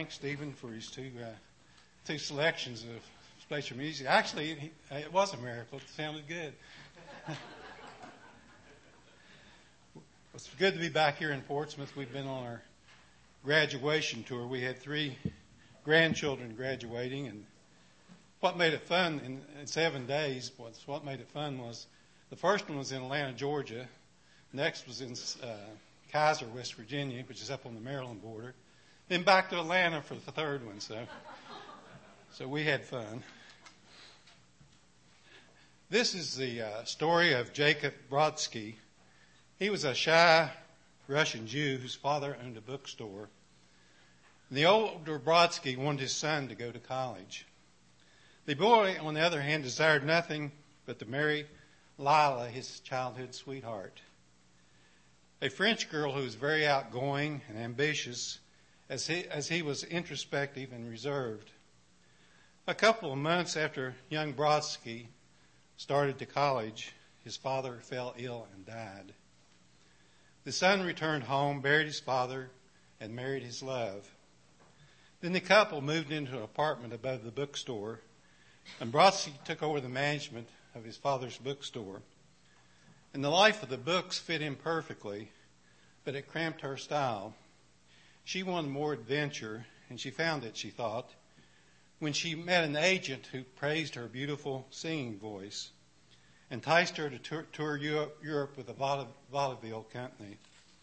thank Stephen for his two selections of special music. Actually, it was a miracle. It sounded good. It's good to be back here in Portsmouth. We've been on our graduation tour. We had 3 grandchildren graduating, and what made it fun in 7 days, what made it fun was the first one was in Atlanta, Georgia. Next was in Kaiser, West Virginia, which is up on the Maryland border. Then back to Atlanta for the third one. So we had fun. This is the story of Jacob Brodsky. He was a shy Russian Jew whose father owned a bookstore. The older Brodsky wanted his son to go to college. The boy, on the other hand, desired nothing but to marry Lila, his childhood sweetheart, a French girl who was very outgoing and ambitious, as he was introspective and reserved. A couple of months after young Brodsky started to college, his father fell ill and died. The son returned home, buried his father, and married his love. Then the couple moved into an apartment above the bookstore, and Brodsky took over the management of his father's bookstore. And the life of the books fit him perfectly, but it cramped her style. She wanted more adventure, and she found it, she thought, when she met an agent who praised her beautiful singing voice, enticed her to tour Europe with a vaudeville company.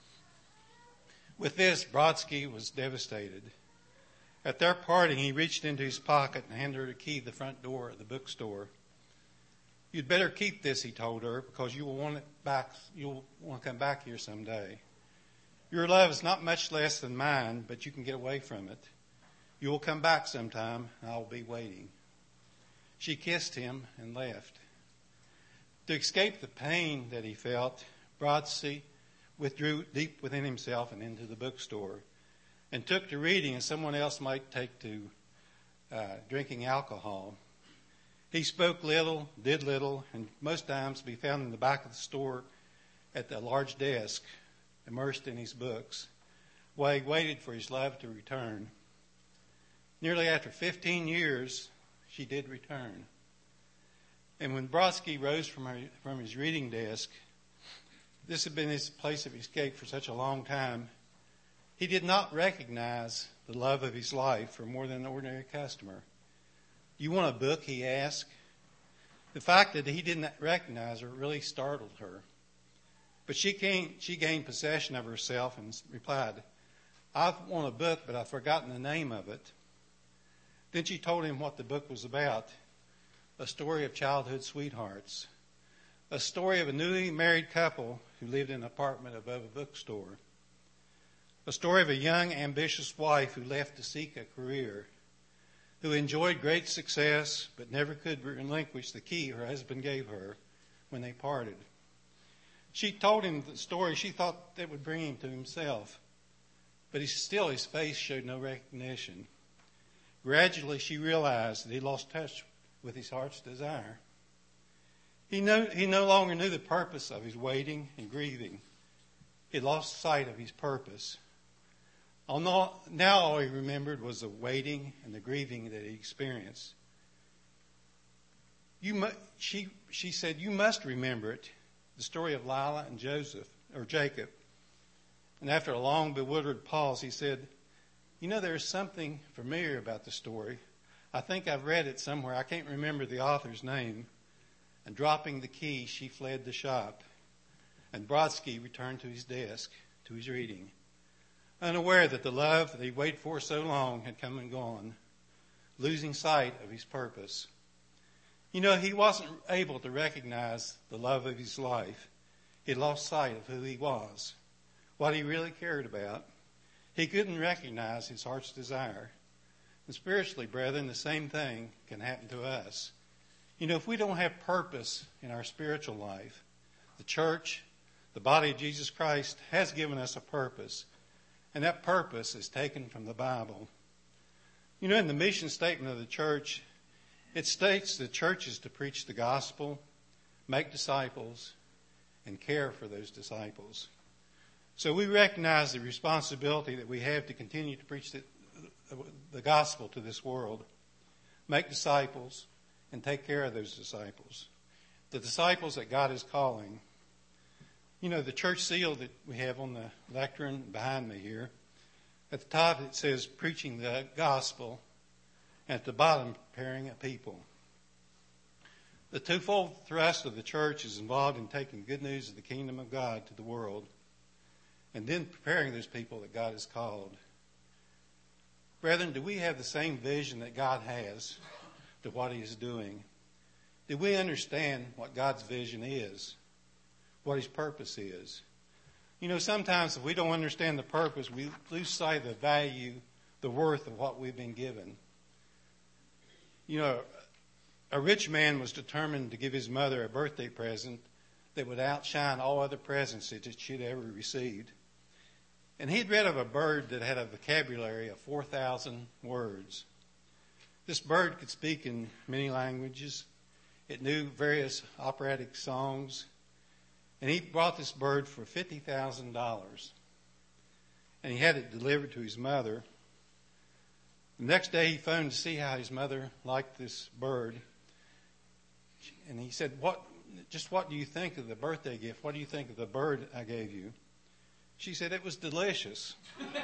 With this, Brodsky was devastated. At their parting, he reached into his pocket and handed her the key to the front door of the bookstore. "You'd better keep this," he told her, "because you will want it back. You'll want to come back here someday. Your love is not much less than mine, but you can get away from it. You will come back sometime, and I will be waiting." She kissed him and left. To escape the pain that he felt, Brodsky withdrew deep within himself and into the bookstore, and took to reading as someone else might take to drinking alcohol. He spoke little, did little, and most times be found in the back of the store at the large desk, immersed in his books, while he waited for his love to return. Nearly after 15 years, she did return. And when Brodsky rose from his reading desk, this had been his place of escape for such a long time, he did not recognize the love of his life for more than an ordinary customer. "You want a book?" he asked. The fact that he didn't recognize her really startled her. But she gained possession of herself and replied, "I want a book, but I've forgotten the name of it." Then she told him what the book was about: a story of childhood sweethearts, a story of a newly married couple who lived in an apartment above a bookstore, a story of a young, ambitious wife who left to seek a career, who enjoyed great success but never could relinquish the key her husband gave her when they parted. She told him the story she thought that would bring him to himself, but his face showed no recognition. Gradually, she realized that he lost touch with his heart's desire. He no longer knew the purpose of his waiting and grieving. He lost sight of his purpose. Now all he remembered was the waiting and the grieving that he experienced. She said, "You must remember it," the story of Lila and Jacob. And after a long, bewildered pause, he said, "There's something familiar about the story. I think I've read it somewhere. I can't remember the author's name." And dropping the key, she fled the shop. And Brodsky returned to his desk, to his reading, unaware that the love that he waited for so long had come and gone, losing sight of his purpose. He wasn't able to recognize the love of his life. He had lost sight of who he was, what he really cared about. He couldn't recognize his heart's desire. And spiritually, brethren, the same thing can happen to us. If we don't have purpose in our spiritual life, the church, the body of Jesus Christ, has given us a purpose. And that purpose is taken from the Bible. In the mission statement of the church, it states the church is to preach the gospel, make disciples, and care for those disciples. So we recognize the responsibility that we have to continue to preach gospel to this world, make disciples, and take care of those disciples. The disciples that God is calling. You know, the church seal that we have on the lectern behind me here, at the top it says preaching the gospel, and at the bottom preparing a people. The twofold thrust of the church is involved in taking good news of the kingdom of God to the world and then preparing those people that God has called. Brethren, do we have the same vision that God has to what He is doing? Do we understand what God's vision is? What His purpose is? You know, sometimes if we don't understand the purpose, we lose sight of the value, the worth of what we've been given. You know, a rich man was determined to give his mother a birthday present that would outshine all other presents that she'd ever received. And he'd read of a bird that had a vocabulary of 4,000 words. This bird could speak in many languages. It knew various operatic songs. And he bought this bird for $50,000. And he had it delivered to his mother. The next day he phoned to see how his mother liked this bird. And he said, what do you think of the birthday gift? What do you think of the bird I gave you? She said, it was delicious.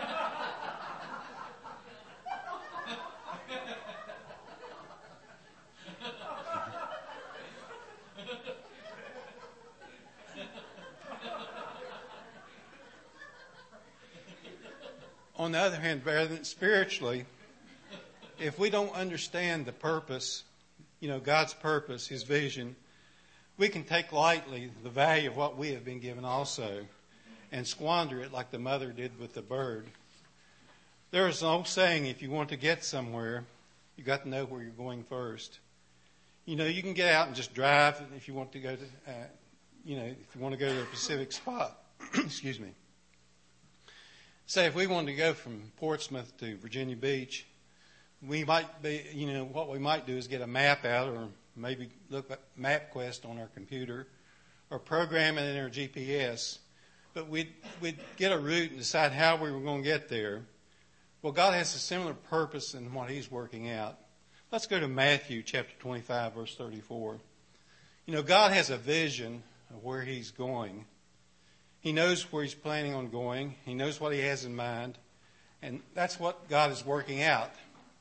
On the other hand, brethren, spiritually, if we don't understand the purpose, God's purpose, His vision, we can take lightly the value of what we have been given also and squander it like the mother did with the bird. There is an old saying, if you want to get somewhere, you've got to know where you're going first. You can get out and just drive if you want to go to, if you want to go to a specific spot. Excuse me. Say if we wanted to go from Portsmouth to Virginia Beach, we might be, what we might do is get a map out or maybe look at MapQuest on our computer or program it in our GPS. But we'd get a route and decide how we were going to get there. Well, God has a similar purpose in what He's working out. Let's go to Matthew chapter 25, verse 34. God has a vision of where He's going. He knows where He's planning on going. He knows what He has in mind. And that's what God is working out.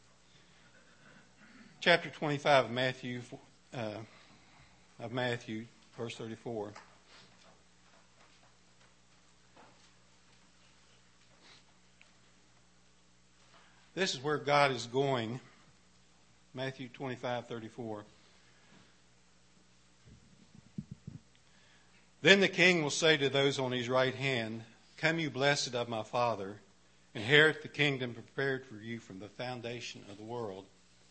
Chapter 25 of Matthew, verse 34. This is where God is going. Matthew 25:34. Then the king will say to those on his right hand, come you blessed of my Father, inherit the kingdom prepared for you from the foundation of the world.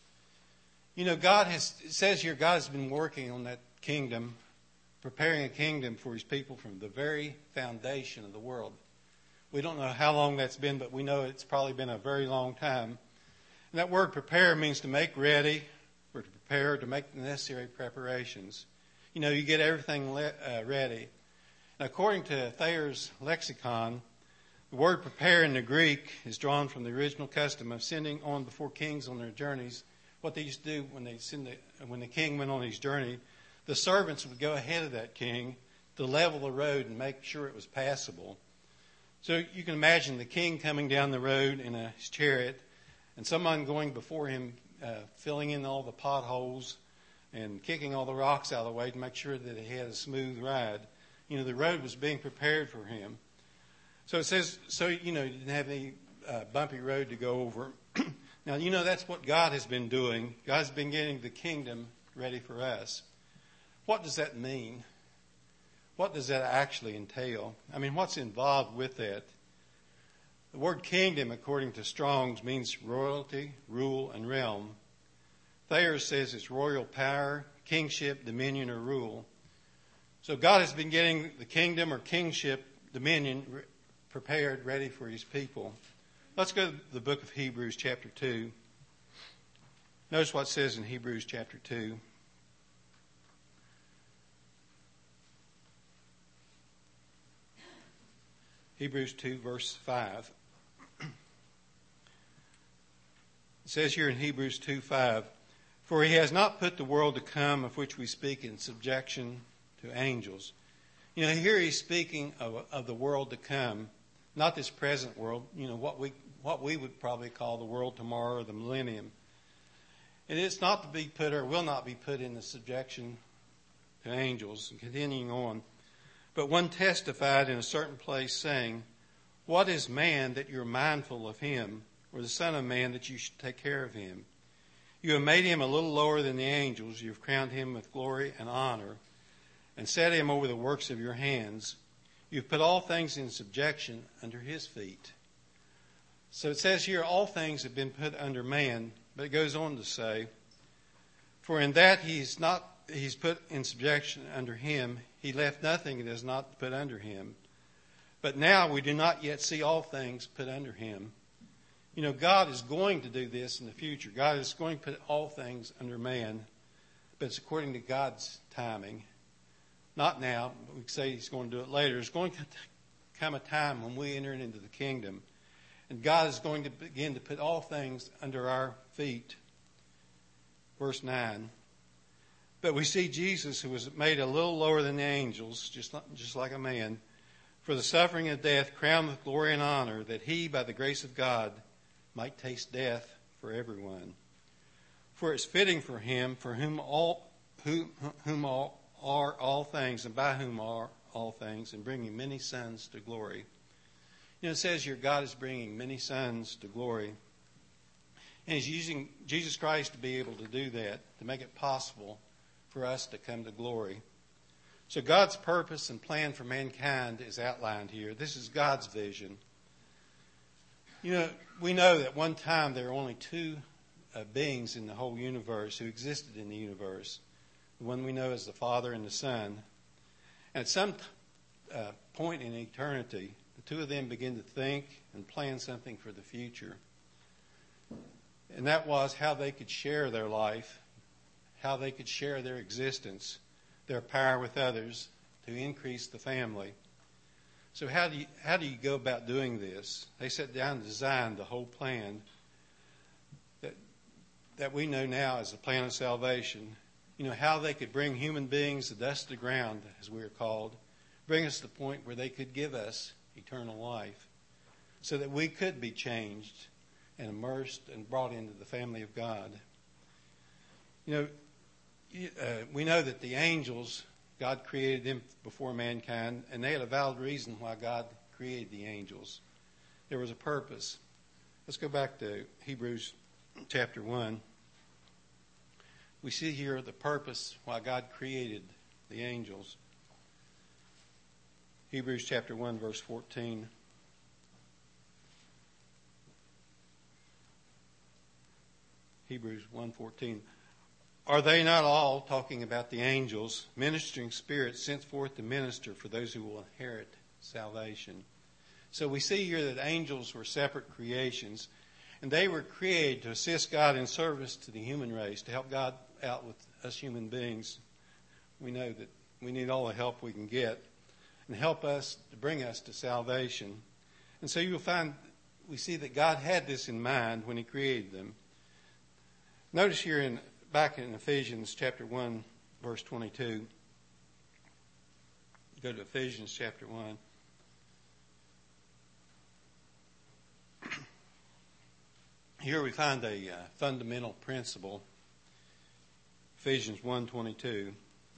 It says here God has been working on that kingdom, preparing a kingdom for His people from the very foundation of the world. We don't know how long that's been, but we know it's probably been a very long time. And that word prepare means to make ready, or to prepare, to make the necessary preparations. You get everything ready. And according to Thayer's lexicon, the word prepare in the Greek is drawn from the original custom of sending on before kings on their journeys. What they used to do when the king went on his journey, the servants would go ahead of that king to level the road and make sure it was passable. So you can imagine the king coming down the road in his chariot and someone going before him filling in all the potholes and kicking all the rocks out of the way to make sure that he had a smooth ride. The road was being prepared for him. So it says, you didn't have any bumpy road to go over. Now, that's what God has been doing. God's been getting the kingdom ready for us. What does that mean? What does that actually entail? What's involved with that? The word kingdom, according to Strong's, means royalty, rule, and realm. Thayer says it's royal power, kingship, dominion, or rule. So God has been getting the kingdom or kingship, dominion, prepared, ready for His people. Let's go to the book of Hebrews chapter 2. Notice what it says in Hebrews chapter 2. Hebrews 2, verse 5. It It says here in Hebrews 2:5, "For he has not put the world to come of which we speak in subjection to angels." You know, here he's speaking of the world to come, not this present world, you know, what we would probably call the world tomorrow or the millennium. And it's not to be put or will not be put in the subjection to angels. And continuing on, "But one testified in a certain place, saying, What is man that you are mindful of him, or the Son of Man that you should take care of him? You have made him a little lower than the angels. You have crowned him with glory and honor, and set him over the works of your hands. You have put all things in subjection under his feet." So it says here, all things have been put under man, but it goes on to say, "For in that he's put in subjection under him, he left nothing that is not put under him. But now we do not yet see all things put under him." You know, God is going to do this in the future. God is going to put all things under man, but it's according to God's timing. Not now, but we say he's going to do it later. There's going to come a time when we enter into the kingdom, and God is going to begin to put all things under our feet. Verse 9, "But we see Jesus, who was made a little lower than the angels, just like a man, for the suffering of death, crowned with glory and honor, that he, by the grace of God, might taste death for everyone. For it's fitting for him, for whom are all things, and by whom are all things, and bringing many sons to glory." You know, it says here God is bringing many sons to glory. And he's using Jesus Christ to be able to do that, to make it possible for us to come to glory. So God's purpose and plan for mankind is outlined here. This is God's vision. You know, we know that one time there were only two beings in the whole universe who existed in the universe. The one we know as the Father and the Son. And at some point in eternity, the two of them begin to think and plan something for the future. And that was how they could share their life, how they could share their existence, their power with others to increase the family. So how do you go about doing this? They sat down and designed the whole plan that we know now as the plan of salvation. You know, how they could bring human beings, the dust of the ground, as we are called, bring us to the point where they could give us eternal life so that we could be changed and immersed and brought into the family of God. You know, we know that the angels, God created them before mankind, and they had a valid reason why God created the angels. There was a purpose. Let's go back to Hebrews chapter 1. We see here the purpose why God created the angels. Hebrews chapter 1, verse 14. Hebrews 1:14. "Are they not all," talking about the angels, "ministering spirits sent forth to minister for those who will inherit salvation?" So we see here that angels were separate creations, and they were created to assist God in service to the human race, to help God out with us human beings. We know that we need all the help we can get, and help us to bring us to salvation. And so you'll find we see that God had this in mind when he created them. Notice here back in Ephesians chapter 1, verse 22. Go to Ephesians chapter 1. Here we find a fundamental principle. Ephesians 1:22.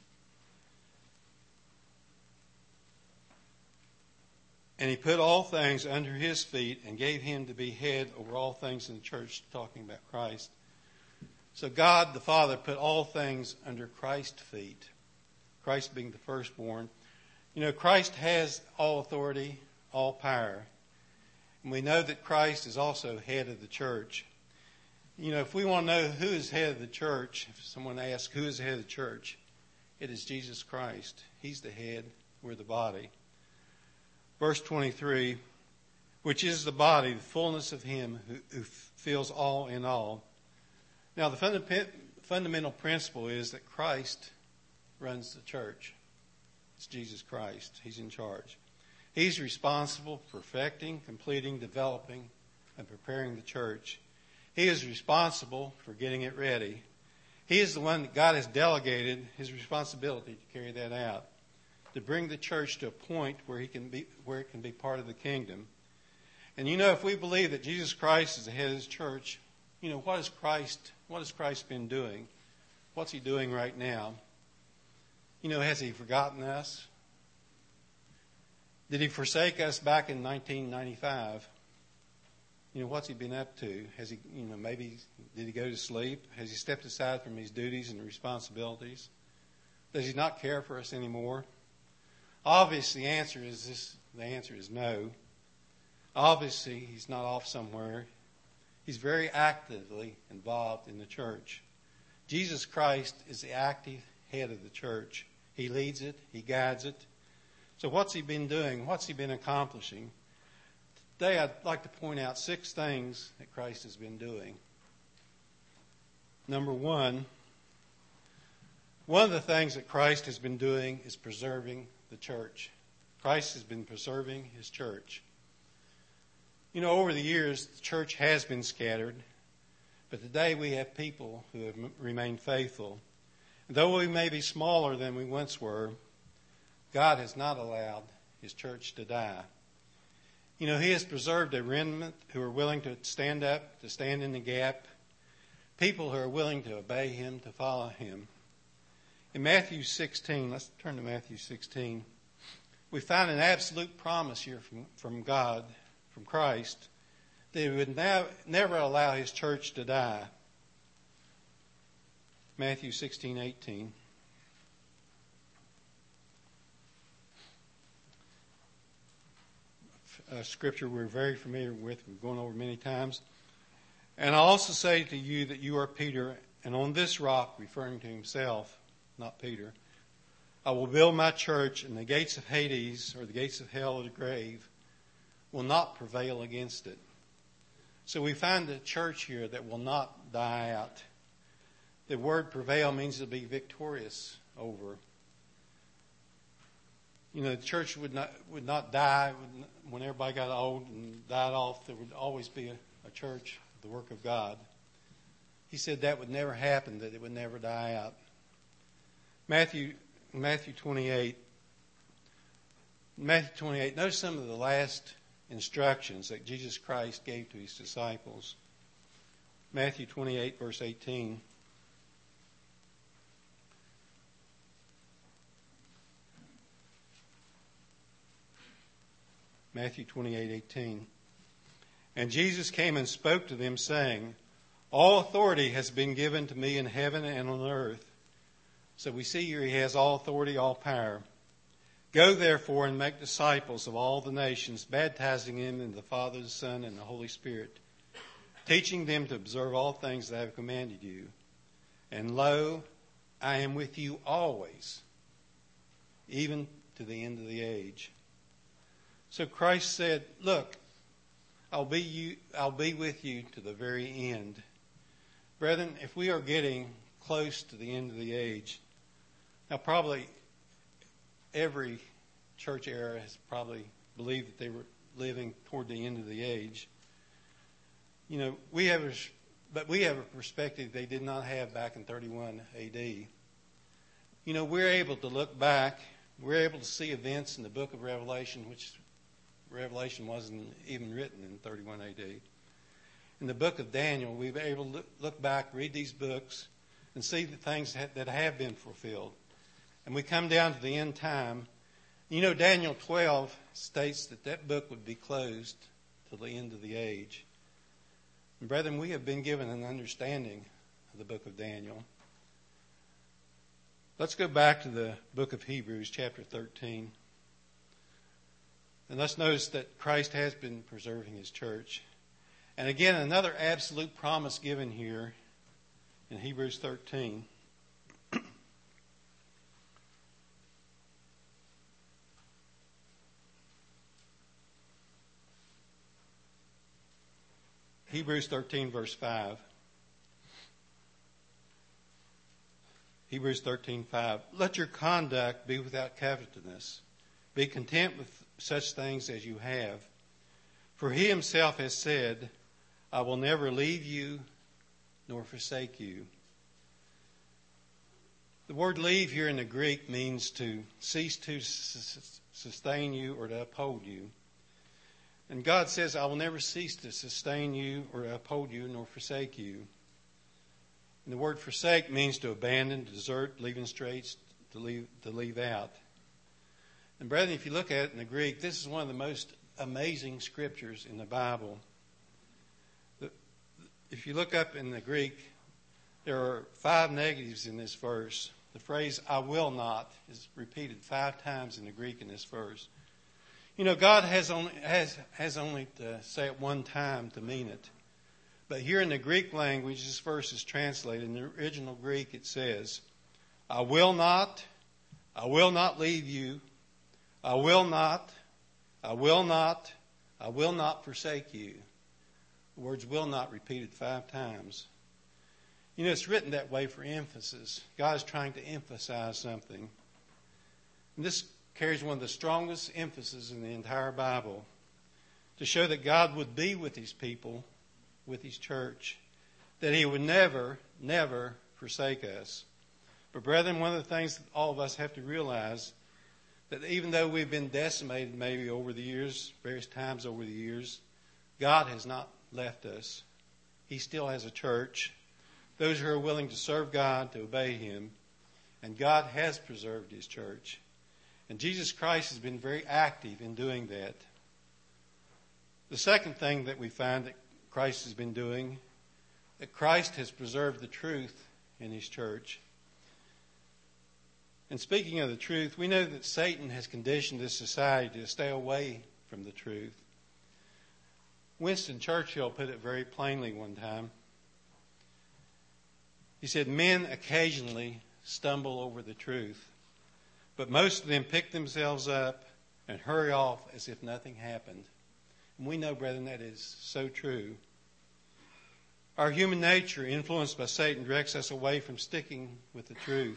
"And he put all things under his feet and gave him to be head over all things in the church," talking about Christ. So God the Father put all things under Christ's feet, Christ being the firstborn. You know, Christ has all authority, all power. And we know that Christ is also head of the church. You know, if we want to know who is head of the church, if someone asks who is the head of the church, it is Jesus Christ. He's the head, we're the body. Verse 23, "Which is the body, the fullness of him who fills all in all." Now, the fundamental principle is that Christ runs the church. It's Jesus Christ. He's in charge. He's responsible for perfecting, completing, developing, and preparing the church. He is responsible for getting it ready. He is the one that God has delegated his responsibility to carry that out, to bring the church to a point where it can be part of the kingdom. And if we believe that Jesus Christ is the head of his church, what has Christ been doing? What's he doing right now? Has he forgotten us? Did he forsake us back in 1995? What's he been up to? Has he, maybe did he go to sleep? Has he stepped aside from his duties and responsibilities? Does he not care for us anymore? Obviously, the answer is no. Obviously, he's not off somewhere. He's very actively involved in the church. Jesus Christ is the active head of the church. He leads it. He guides it. So what's he been doing? What's he been accomplishing? Today I'd like to point out 6 things that Christ has been doing. Number one of the things that Christ has been doing is preserving the church. Christ has been preserving his church. Over the years, the church has been scattered, but today we have people who have remained faithful. And though we may be smaller than we once were, God has not allowed his church to die. He has preserved a remnant who are willing to stand up, to stand in the gap, people who are willing to obey him, to follow him. In Matthew 16, let's turn to Matthew 16, we find an absolute promise here from God, from Christ, that he would never allow his church to die. Matthew 16:18. Scripture we're very familiar with. We've gone over many times. And I also say to you that you are Peter, and on this rock, referring to himself, not Peter, I will build my church, and the gates of Hades, or the gates of hell or the grave, will not prevail against it. So we find a church here that will not die out. The word prevail means to be victorious over. The church would not die when everybody got old and died off. There would always be a church, the work of God. He said that would never happen, that it would never die out. Matthew 28. Notice some of the last instructions that Jesus Christ gave to his disciples. Matthew 28, verse 18. Matthew 28:18. And Jesus came and spoke to them, saying, all authority has been given to me in heaven and on earth. So we see here he has all authority, all power. Go therefore and make disciples of all the nations, baptizing them in the Father, the Son, and the Holy Spirit, teaching them to observe all things that I have commanded you. And lo, I am with you always, even to the end of the age. So Christ said, look, I'll be with you to the very end. Brethren, if we are getting close to the end of the age, now probably every church era has probably believed that they were living toward the end of the age. We have a perspective they did not have back in 31 AD. We're able to look back. We're able to see events in the book of Revelation, which Revelation wasn't even written in 31 AD. In the book of Daniel, we've been able to look back, read these books, and see the things that have been fulfilled. And we come down to the end time. Daniel 12 states that book would be closed till the end of the age. And brethren, we have been given an understanding of the book of Daniel. Let's go back to the book of Hebrews, chapter 13. And let's notice that Christ has been preserving his church. And again, another absolute promise given here in Hebrews 13. Hebrews 13, verse 5. Hebrews 13:5. Let your conduct be without covetousness. Be content with such things as you have. For he himself has said, I will never leave you nor forsake you. The word leave here in the Greek means to cease to sustain you or to uphold you. And God says, I will never cease to sustain you or uphold you nor forsake you. And the word forsake means to abandon, to desert, leaving straits, to leave out. And brethren, if you look at it in the Greek, this is one of the most amazing scriptures in the Bible. If you look up in the Greek, there are 5 negatives in this verse. The phrase, I will not, is repeated 5 times in the Greek in this verse. You know, God has only to say it one time to mean it. But here in the Greek language, this verse is translated. In the original Greek, it says, I will not leave you. I will not forsake you. The words will not repeated 5 times. You know, it's written that way for emphasis. God is trying to emphasize something. And this carries one of the strongest emphases in the entire Bible, to show that God would be with His people, with His church, that He would never, never forsake us. But brethren, one of the things that all of us have to realize, that even though we've been decimated maybe over the years, various times over the years, God has not left us. He still has a church, those who are willing to serve God, to obey Him, and God has preserved His church. And Jesus Christ has been very active in doing that. The second thing that we find that Christ has been doing, that Christ has preserved the truth in His church. And speaking of the truth, we know that Satan has conditioned this society to stay away from the truth. Winston Churchill put it very plainly one time. He said, men occasionally stumble over the truth, but most of them pick themselves up and hurry off as if nothing happened. And we know, brethren, that is so true. Our human nature, influenced by Satan, directs us away from sticking with the truth.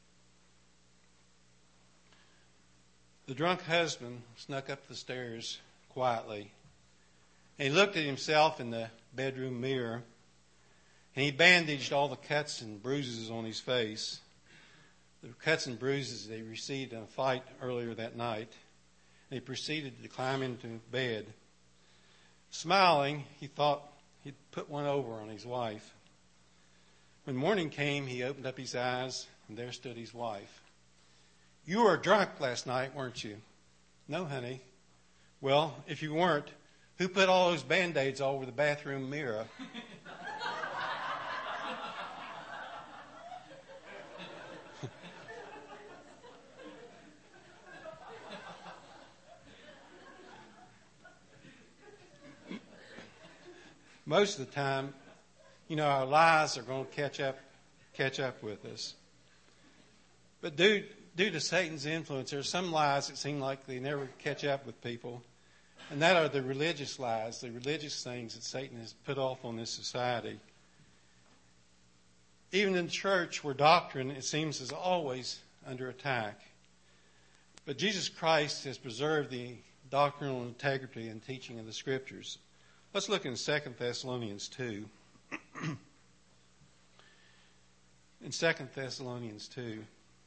The drunk husband snuck up the stairs quietly, and he looked at himself in the bedroom mirror, and he bandaged all the cuts and bruises on his face. The cuts and bruises they received in a fight earlier that night. And he proceeded to climb into bed. Smiling, he thought he'd put one over on his wife. When morning came, he opened up his eyes, and there stood his wife. You were drunk last night, weren't you? No, honey. Well, if you weren't, who put all those Band-Aids all over the bathroom mirror? Most of the time, you know, our lies are going to catch up with us. But due to Satan's influence, there are some lies that seem like they never catch up with people. And that are the religious lies, the religious things that Satan has put off on this society. Even in church, where doctrine, it seems, is always under attack. But Jesus Christ has preserved the doctrinal integrity and teaching of the Scriptures. Let's look in 2 Thessalonians 2. In 2 Thessalonians 2.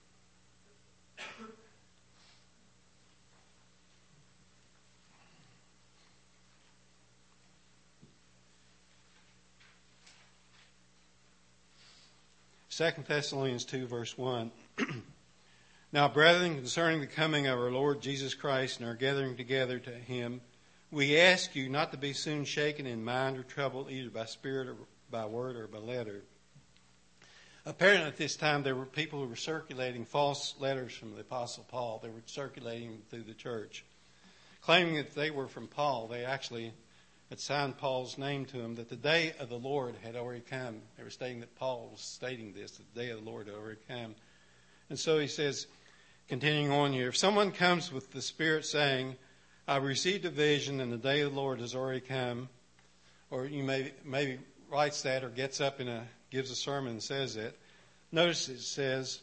Second Thessalonians 2, verse 1. Now, brethren, concerning the coming of our Lord Jesus Christ and our gathering together to Him, we ask you not to be soon shaken in mind or troubled, either by spirit or by word or by letter. Apparently at this time there were people who were circulating false letters from the Apostle Paul. They were circulating through the church, claiming that they were from Paul. They actually had signed Paul's name to them, that the day of the Lord had already come. They were stating that Paul was stating this, that the day of the Lord had already come. And so he says, continuing on here, if someone comes with the Spirit saying, I received a vision and the day of the Lord has already come, or you maybe writes that or gets up gives a sermon and says it. Notice he says,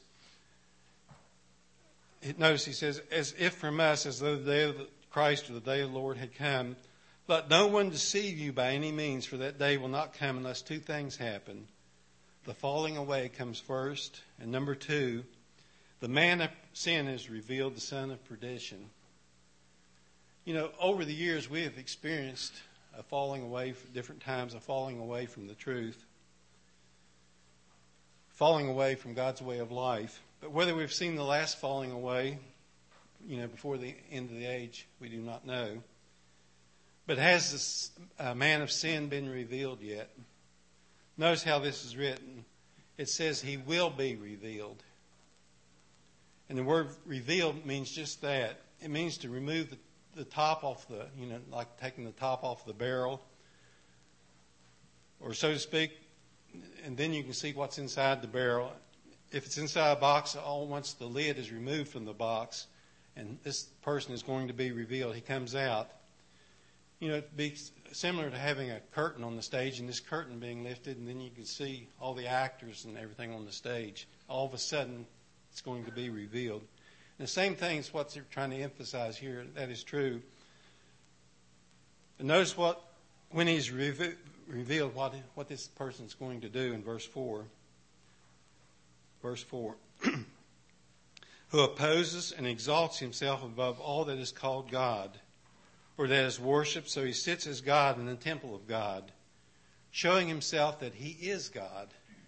as if from us, as though the day of Christ or the day of the Lord had come, let no one deceive you by any means, for that day will not come unless two things happen. the falling away comes first. And number 2, the man of sin is revealed, the son of perdition. Over the years we have experienced a falling away, different times, a falling away from the truth, falling away from God's way of life. But whether we've seen the last falling away, before the end of the age, we do not know. But has this man of sin been revealed yet? Notice how this is written. It says he will be revealed. And the word revealed means just that. It means to remove the top off like taking the top off the barrel, or so to speak, and then you can see what's inside the barrel. If it's inside a box, once the lid is removed from the box, and this person is going to be revealed, he comes out. It'd be similar to having a curtain on the stage, and this curtain being lifted, and then you can see all the actors and everything on the stage. All of a sudden, it's going to be revealed. And the same thing is what they're trying to emphasize here. That is true. But notice when he's revealed what this person's going to do in verse 4. Verse 4. Who opposes and exalts himself above all that is called God, or that is worshipped, so he sits as God in the temple of God, showing himself that he is God.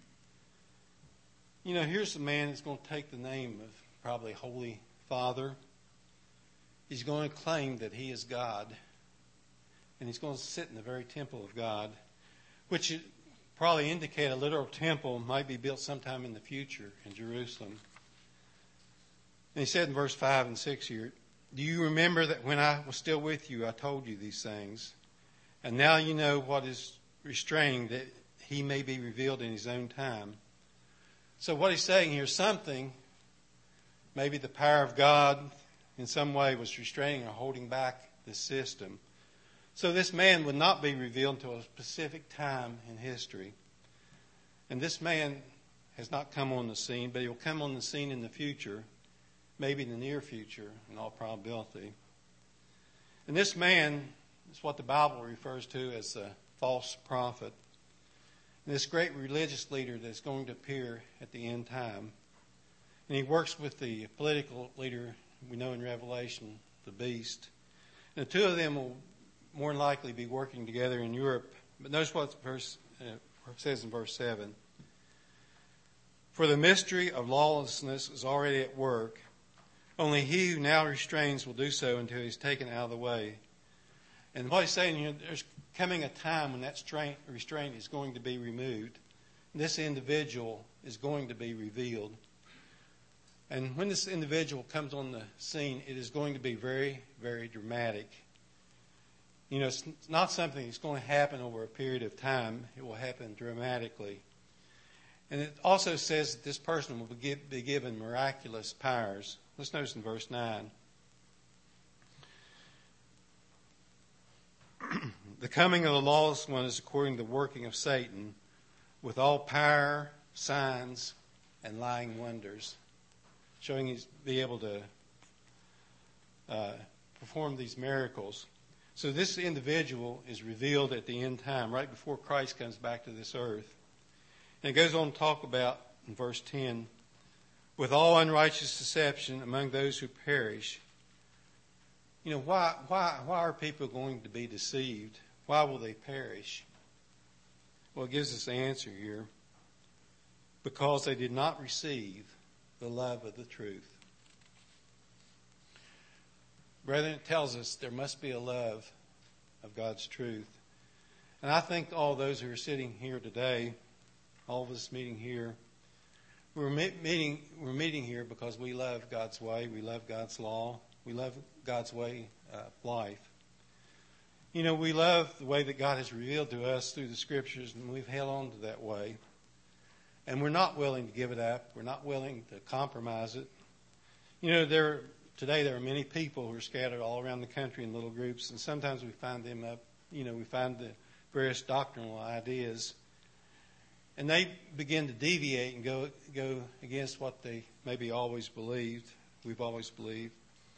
Here's a man that's going to take the name of probably Holy Father. He's going to claim that he is God. And he's going to sit in the very temple of God, which would probably indicate a literal temple might be built sometime in the future in Jerusalem. And he said in verse 5 and 6 here, do you remember that when I was still with you, I told you these things? And now you know what is restraining, that he may be revealed in his own time. So what he's saying here, something, maybe the power of God in some way was restraining or holding back this system. So this man would not be revealed until a specific time in history. And this man has not come on the scene, but he will come on the scene in the future, maybe in the near future, in all probability. And this man is what the Bible refers to as a false prophet. And this great religious leader that's going to appear at the end time. And he works with the political leader we know in Revelation, the beast. And the two of them will more than likely be working together in Europe. But notice what it says in verse 7. For the mystery of lawlessness is already at work. Only he who now restrains will do so until he's taken out of the way. And what he's saying, there's coming a time when that restraint is going to be removed. This individual is going to be revealed. And when this individual comes on the scene, it is going to be very, very dramatic. It's not something that's going to happen over a period of time. It will happen dramatically. And it also says that this person will be given miraculous powers. Let's notice in verse 9. The coming of the lawless one is according to the working of Satan, with all power, signs, and lying wonders, showing he's be able to perform these miracles. So this individual is revealed at the end time, right before Christ comes back to this earth. And it goes on to talk about, in verse 10, with all unrighteous deception among those who perish. Why are people going to be deceived? Why will they perish? Well, it gives us the answer here. Because they did not receive the love of the truth. Brethren, it tells us there must be a love of God's truth. And I think all those who are sitting here today, all of us meeting here, we're meeting here because we love God's way, we love God's law, we love God's way of life. We love the way that God has revealed to us through the Scriptures, and we've held on to that way. And we're not willing to give it up. We're not willing to compromise it. Today there are many people who are scattered all around the country in little groups, and sometimes we find them up, we find the various doctrinal ideas, and they begin to deviate and go against what they maybe always believed, we've always believed.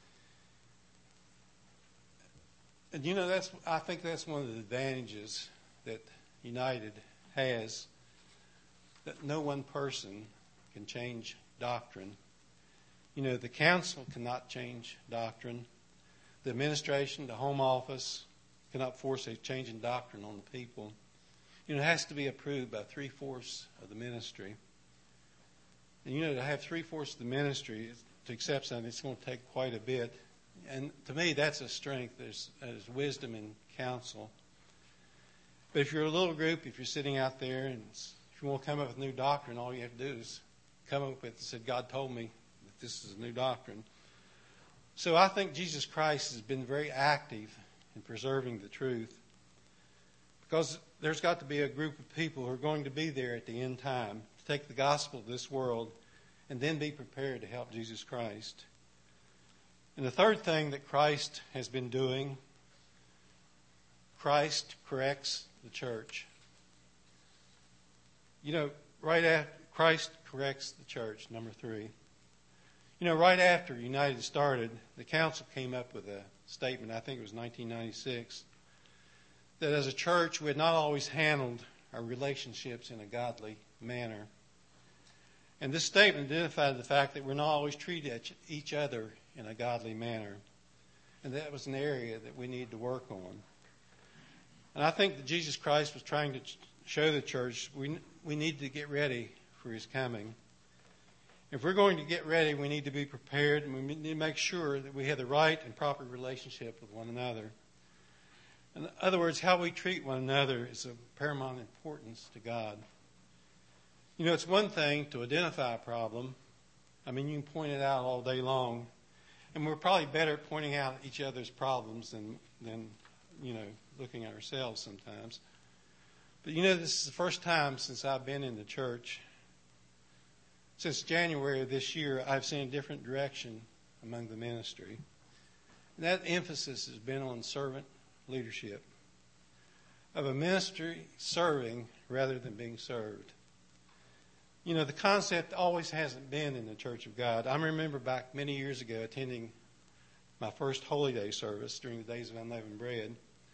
And I think that's one of the advantages that United has, that no one person can change doctrine. The council cannot change doctrine. The administration, the home office cannot force a change in doctrine on the people. It has to be approved by 3/4 of the ministry. And to have 3/4 of the ministry to accept something, it's going to take quite a bit. And to me, that's a strength. There's wisdom in counsel. But if you're a little group, if you're sitting out there and if you want to come up with new doctrine, all you have to do is come up with it and say, God told me that this is a new doctrine. So I think Jesus Christ has been very active in preserving the truth, because there's got to be a group of people who are going to be there at the end time to take the gospel of this world and then be prepared to help Jesus Christ. And the third thing that Christ has been doing, Christ corrects the church. Right after Christ corrects the church, number 3. Right after United started, the council came up with a statement, I think it was 1996, that as a church we had not always handled our relationships in a godly manner. And this statement identified the fact that we're not always treated each other in a godly manner. And that was an area that we needed to work on. And I think that Jesus Christ was trying to show the church we need to get ready for His coming. If we're going to get ready, we need to be prepared, and we need to make sure that we have the right and proper relationship with one another. In other words, how we treat one another is of paramount importance to God. It's one thing to identify a problem. You can point it out all day long, and we're probably better at pointing out each other's problems than looking at ourselves sometimes. But this is the first time since I've been in the church. Since January of this year, I've seen a different direction among the ministry. And that emphasis has been on servant leadership, of a ministry serving rather than being served. The concept always hasn't been in the Church of God. I remember back many years ago attending my first Holy Day service during the Days of Unleavened Bread.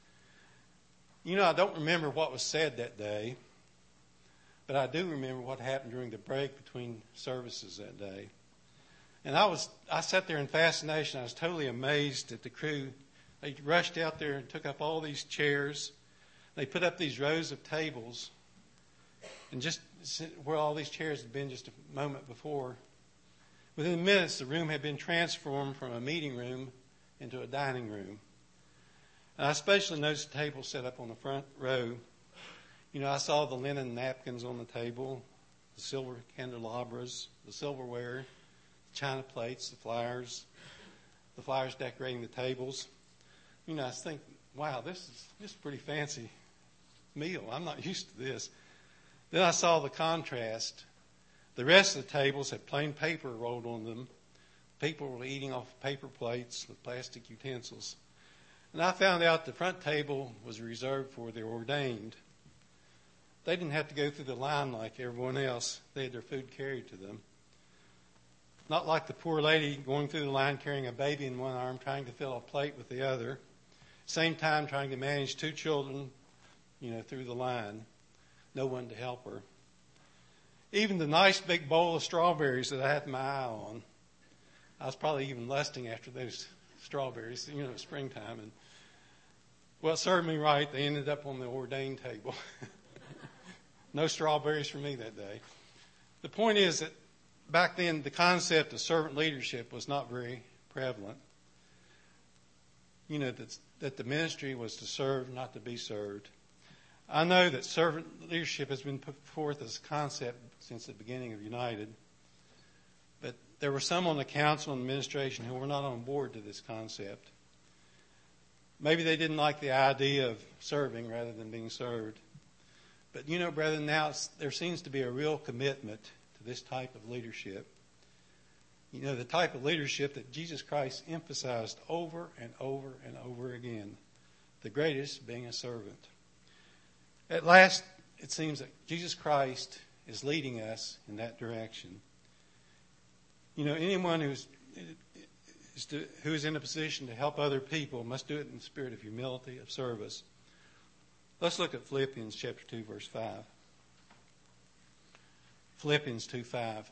I don't remember what was said that day, but I do remember what happened during the break between services that day. And I sat there in fascination. I was totally amazed at the crew. They rushed out there and took up all these chairs. They put up these rows of tables. And just where all these chairs had been just a moment before, within minutes the room had been transformed from a meeting room into a dining room. And I especially noticed the table set up on the front row. I saw the linen napkins on the table, the silver candelabras, the silverware, the china plates, the flowers decorating the tables. I was thinking, wow, this is a pretty fancy meal. I'm not used to this. Then I saw the contrast. The rest of the tables had plain paper rolled on them. People were eating off paper plates with plastic utensils. And I found out the front table was reserved for the ordained. They didn't have to go through the line like everyone else. They had their food carried to them. Not like the poor lady going through the line carrying a baby in one arm, trying to fill a plate with the other. Same time trying to manage 2 children, through the line. No one to help her. Even the nice big bowl of strawberries that I had my eye on, I was probably even lusting after those strawberries, springtime. And well, it served me right. They ended up on the ordained table. No strawberries for me that day. The point is that back then the concept of servant leadership was not very prevalent. That the ministry was to serve, not to be served. I know that servant leadership has been put forth as a concept since the beginning of United. But there were some on the council and administration who were not on board to this concept. Maybe they didn't like the idea of serving rather than being served. But brethren, now there seems to be a real commitment to this type of leadership. The type of leadership that Jesus Christ emphasized over and over and over again. The greatest being a servant. At last, it seems that Jesus Christ is leading us in that direction. Anyone who is in a position to help other people must do it in the spirit of humility, of service. Let's look at Philippians chapter 2, verse 5. Philippians 2:5.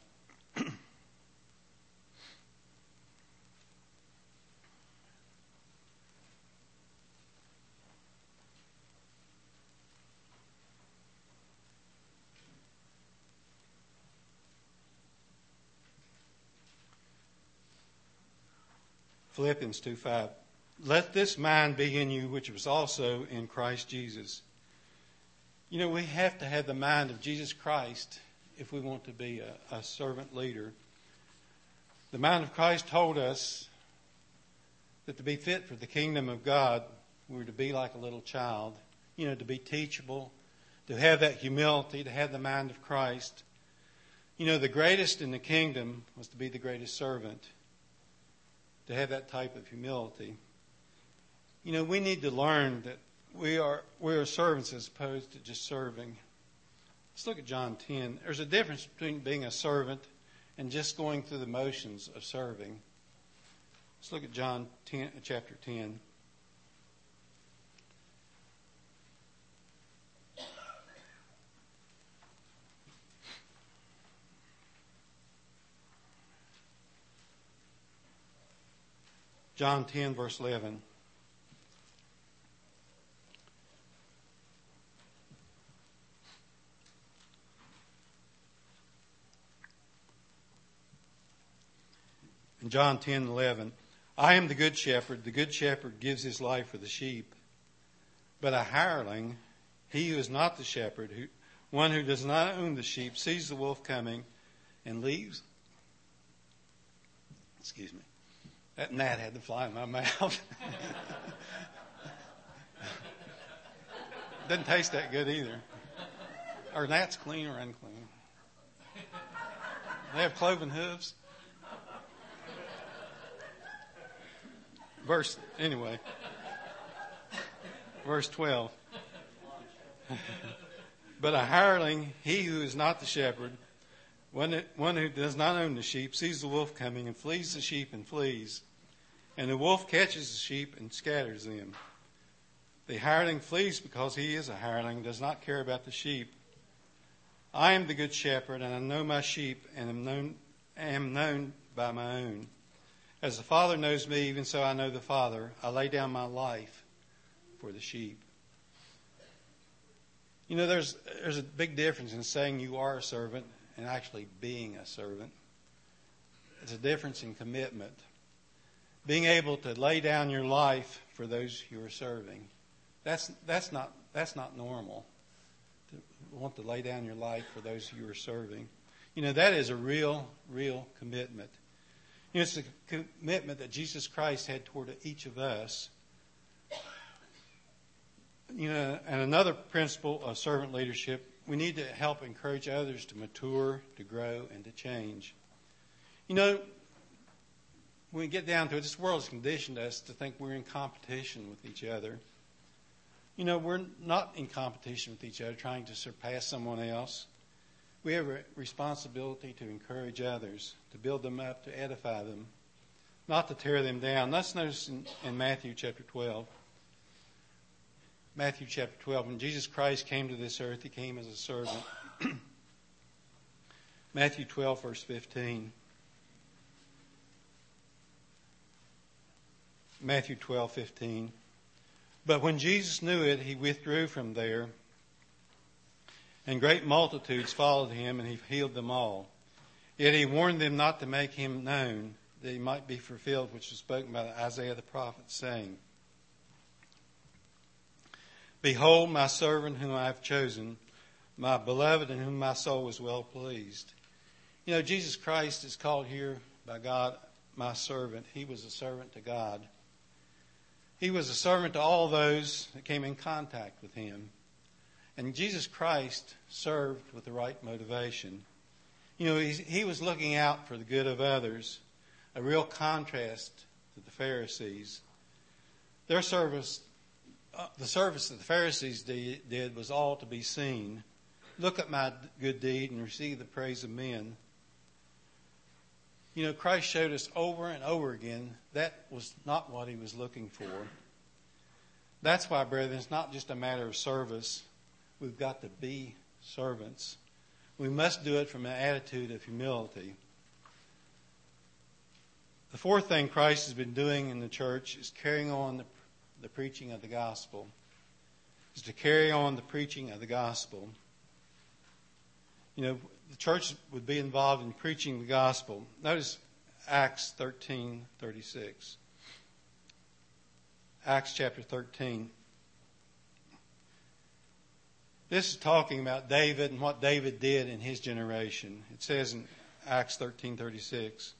Philippians 2:5. Let this mind be in you, which was also in Christ Jesus. You know, we have to have the mind of Jesus Christ if we want to be a servant leader. The mind of Christ told us that to be fit for the kingdom of God, we were to be like a little child, you know, to be teachable, to have that humility, to have the mind of Christ. You know, the greatest in the kingdom was to be the greatest servant, to have that type of humility. You know, we need to learn that we are servants as opposed to just serving. Let's look at John 10. There's a difference between being a servant and just going through the motions of serving. Let's look at John 10, chapter 10. John 10, verse 11. In John 10:11, I am the good shepherd. The good shepherd gives his life for the sheep. But a hireling, he who is not the shepherd, one who does not own the sheep, sees the wolf coming and leaves. Excuse me. That gnat had to fly in my mouth. Doesn't taste that good either. Are gnats clean or unclean? They have cloven hooves. Verse 12. But a hireling, he who is not the shepherd, one who does not own the sheep, sees the wolf coming and flees the sheep and flees. And the wolf catches the sheep and scatters them. The hireling flees because he is a hireling, does not care about the sheep. I am the good shepherd, and I know my sheep, and am known by my own. As the Father knows me, even so I know the Father. I lay down my life for the sheep. You know, there's a big difference in saying you are a servant and actually being a servant. It's a difference in commitment. Being able to lay down your life for those you are serving. That's not normal. To want to lay down your life for those you are serving. You know, that is a real commitment. You know, it's a commitment that Jesus Christ had toward each of us. You know, and another principle of servant leadership, we need to help encourage others to mature, to grow, and to change. You know, when we get down to it, this world has conditioned us to think we're in competition with each other. You know, we're not in competition with each other, trying to surpass someone else. We have a responsibility to encourage others, to build them up, to edify them, not to tear them down. Let's notice in Matthew chapter 12. Matthew chapter 12, when Jesus Christ came to this earth, he came as a servant. Matthew 12, verse 15. Matthew 12:15. But when Jesus knew it, he withdrew from there, and great multitudes followed him, and he healed them all. Yet he warned them not to make him known, that he might be fulfilled, which was spoken by Isaiah the prophet, saying, Behold my servant whom I have chosen, my beloved in whom my soul was well pleased. You know, Jesus Christ is called here by God, my servant. He was a servant to God. He was a servant to all those that came in contact with him. And Jesus Christ served with the right motivation. You know, he was looking out for the good of others, a real contrast to the Pharisees. Their service, the service that the Pharisees did was all to be seen. Look at my good deed and receive the praise of men. You know, Christ showed us over and over again that was not what he was looking for. That's why, brethren, it's not just a matter of service. We've got to be servants. We must do it from an attitude of humility. The fourth thing Christ has been doing in the church is carrying on the preaching of the gospel. Is to carry on the preaching of the gospel. You know, the church would be involved in preaching the gospel. Notice Acts 13:36. Acts chapter 13. This is talking about David and what David did in his generation. It says in Acts 13:36.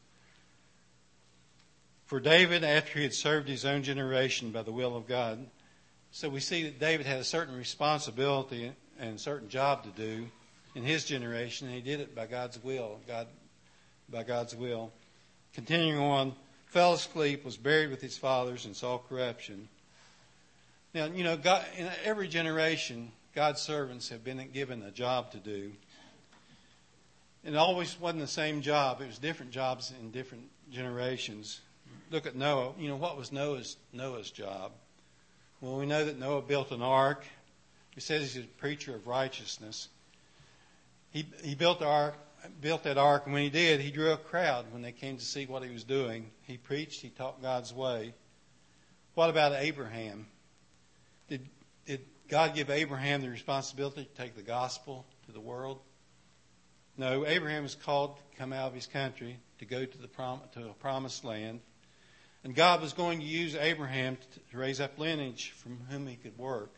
For David, after he had served his own generation by the will of God. So we see that David had a certain responsibility and a certain job to do in his generation, and he did it by God's will. By God's will. Continuing on, fell asleep, was buried with his fathers, and saw corruption. Now, you know, God, in every generation, God's servants have been given a job to do. It always wasn't the same job. It was different jobs in different generations. Look at Noah. You know, what was Noah's job? Well, we know that Noah built an ark. It says he's a preacher of righteousness. He built that ark, and when he did, he drew a crowd when they came to see what he was doing. He preached, he taught God's way. What about Abraham? Did God give Abraham the responsibility to take the gospel to the world? No, Abraham was called to come out of his country to go to a promised land. And God was going to use Abraham to raise up lineage from whom he could work.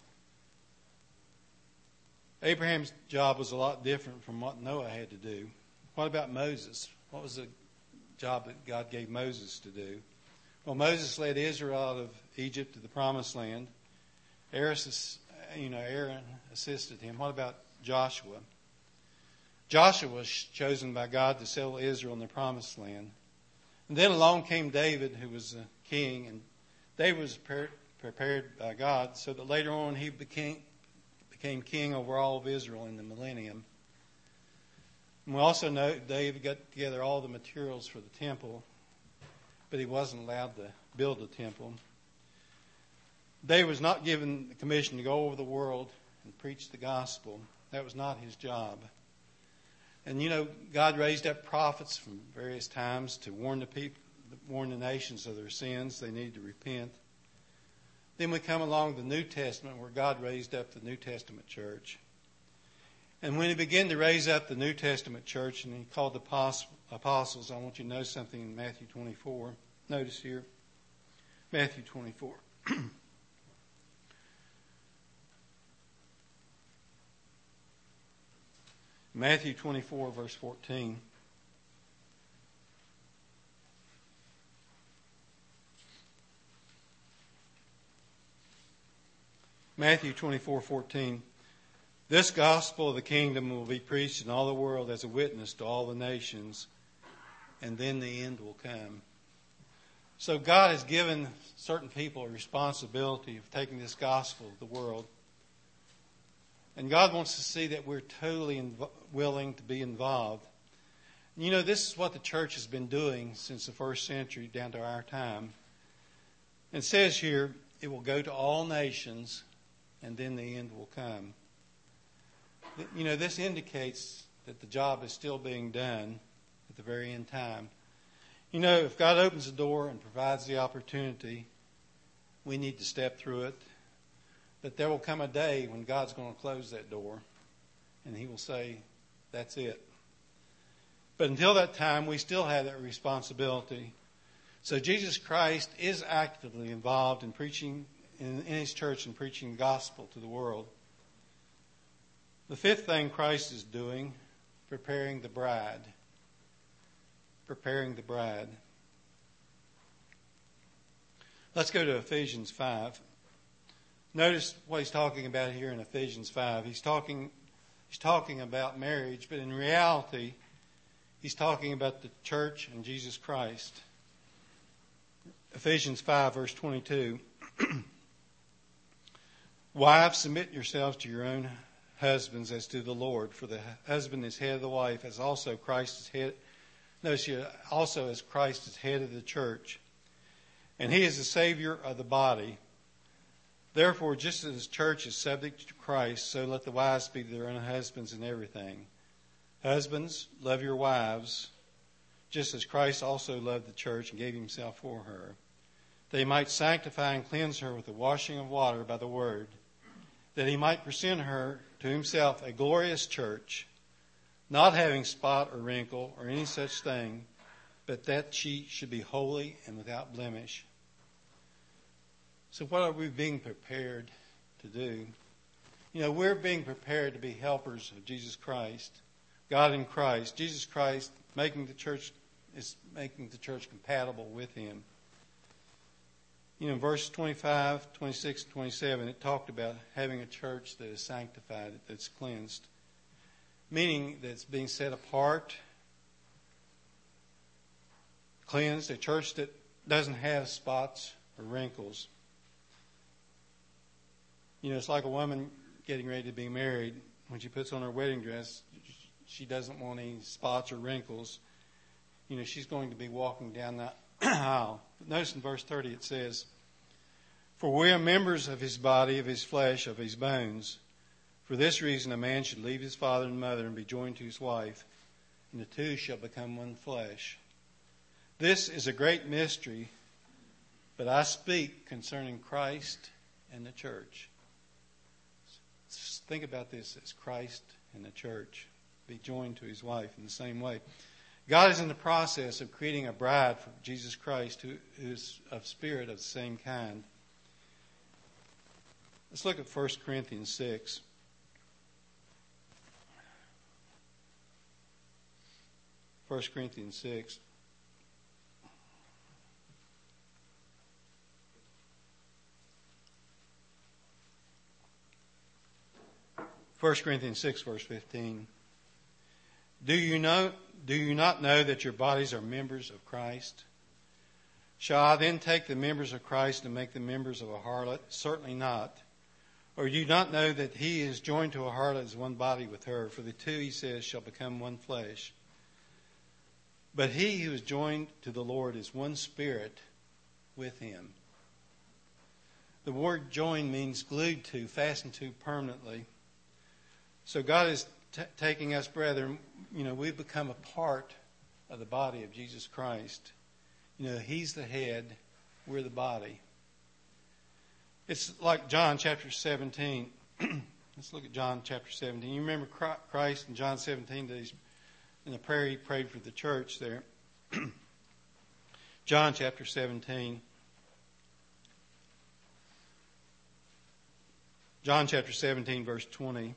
Abraham's job was a lot different from what Noah had to do. What about Moses? What was the job that God gave Moses to do? Well, Moses led Israel out of Egypt to the promised land. Aaron assisted him. What about Joshua? Joshua was chosen by God to settle Israel in the promised land. And then along came David, who was a king, and David was prepared by God so that later on he became king over all of Israel in the millennium. And we also know David got together all the materials for the temple, but he wasn't allowed to build the temple. David was not given the commission to go over the world and preach the gospel. That was not his job. And you know, God raised up prophets from various times to warn the people, warn the nations of their sins. They needed to repent. Then we come along the New Testament, where God raised up the New Testament church. And when he began to raise up the New Testament church and he called the apostles, I want you to know something in Matthew 24. Notice here, Matthew 24. Matthew 24, verse 14. Matthew 24:14. This gospel of the kingdom will be preached in all the world as a witness to all the nations, and then the end will come. So God has given certain people a responsibility of taking this gospel to the world. And God wants to see that we're totally willing to be involved. You know, this is what the church has been doing since the first century down to our time. It says here, it will go to all nations, and then the end will come. You know, this indicates that the job is still being done at the very end time. You know, if God opens the door and provides the opportunity, we need to step through it. But there will come a day when God's going to close that door, and he will say, that's it. But until that time, we still have that responsibility. So Jesus Christ is actively involved in preaching in his church and preaching the gospel to the world. The fifth thing Christ is doing, preparing the bride. Preparing the bride. Let's go to Ephesians 5. Notice what he's talking about here in Ephesians 5. He's talking about marriage, but in reality, he's talking about the church and Jesus Christ. Ephesians 5, verse 22. Wives, submit yourselves to your own husbands as to the Lord, for the husband is head of the wife, as also Christ is head. Notice here, also as Christ is head of the church, and he is the Savior of the body. Therefore, just as the church is subject to Christ, so let the wives be to their own husbands in everything. Husbands, love your wives, just as Christ also loved the church and gave himself for her. They might sanctify and cleanse her with the washing of water by the word, that he might present her to himself a glorious church, not having spot or wrinkle or any such thing, but that she should be holy and without blemish. So what are we being prepared to do? We're being prepared to be helpers of Jesus Christ, God in Christ. Jesus Christ making the church compatible with him. In verse 25, 26, and 27, it talked about having a church that is sanctified, that's cleansed, meaning that it's being set apart, cleansed, a church that doesn't have spots or wrinkles. It's like a woman getting ready to be married. When she puts on her wedding dress, she doesn't want any spots or wrinkles. She's going to be walking down the aisle. But notice in verse 30 it says, "For we are members of his body, of his flesh, of his bones. For this reason a man should leave his father and mother and be joined to his wife, and the two shall become one flesh. This is a great mystery, but I speak concerning Christ and the church." Think about this as Christ and the church be joined to his wife in the same way. God is in the process of creating a bride for Jesus Christ who is of spirit of the same kind. Let's look at 1 Corinthians 6. 1 Corinthians 6. First Corinthians 6, verse 15. Do you not know that your bodies are members of Christ? Shall I then take the members of Christ and make them members of a harlot? Certainly not. Or do you not know that he is joined to a harlot as one body with her? For the two, he says, shall become one flesh. But he who is joined to the Lord is one spirit with him. The word joined means glued to, fastened to permanently. So God is taking us, brethren, we've become a part of the body of Jesus Christ. He's the head, we're the body. It's like John chapter 17. Let's look at John chapter 17. You remember Christ in John 17, in the prayer he prayed for the church there. John chapter 17. John chapter 17, verse 20.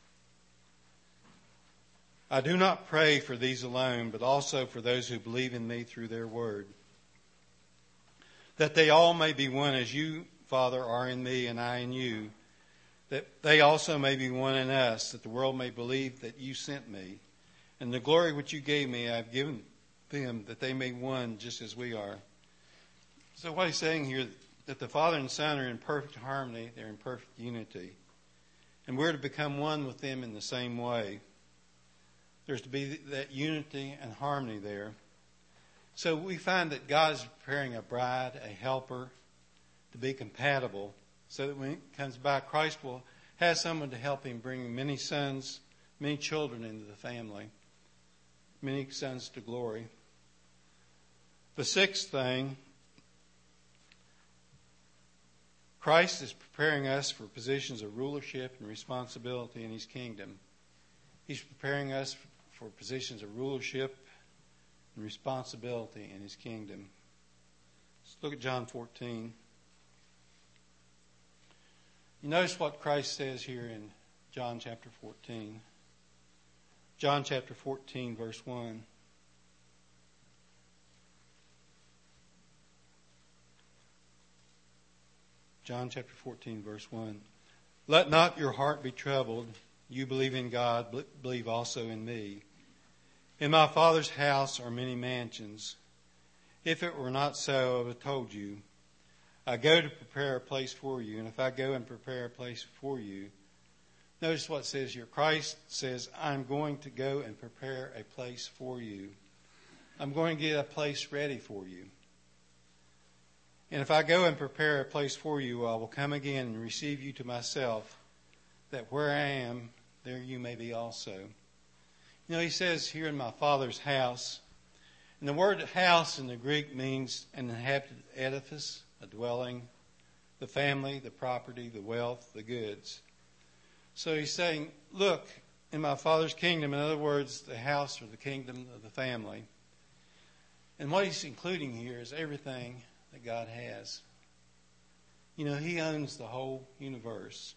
I do not pray for these alone, but also for those who believe in me through their word, that they all may be one as you, Father, are in me and I in you, that they also may be one in us, that the world may believe that you sent me. And the glory which you gave me I have given them, that they may be one just as we are. So what he's saying here, that the Father and Son are in perfect harmony, they're in perfect unity. And we're to become one with them in the same way. There's to be that unity and harmony there. So we find that God is preparing a bride, a helper, to be compatible, so that when he comes back, Christ will have someone to help him bring many sons, many children into the family, many sons to glory. The sixth thing, Christ is preparing us for positions of rulership and responsibility in his kingdom. He's preparing us for positions of rulership and responsibility in his kingdom. Let's look at John 14. You notice what Christ says here in John chapter 14. John chapter 14, verse 1. John chapter 14, verse 1. Let not your heart be troubled. You believe in God, believe also in me. In my Father's house are many mansions. If it were not so, I would have told you. I go to prepare a place for you, and if I go and prepare a place for you, notice what it says here. Christ says, I'm going to go and prepare a place for you. I'm going to get a place ready for you. And if I go and prepare a place for you, I will come again and receive you to myself, that where I am, there you may be also. He says here in my Father's house. And the word house in the Greek means an inhabited edifice, a dwelling, the family, the property, the wealth, the goods. So he's saying, look, in my Father's kingdom, in other words, the house or the kingdom of the family. And what he's including here is everything that God has. He owns the whole universe.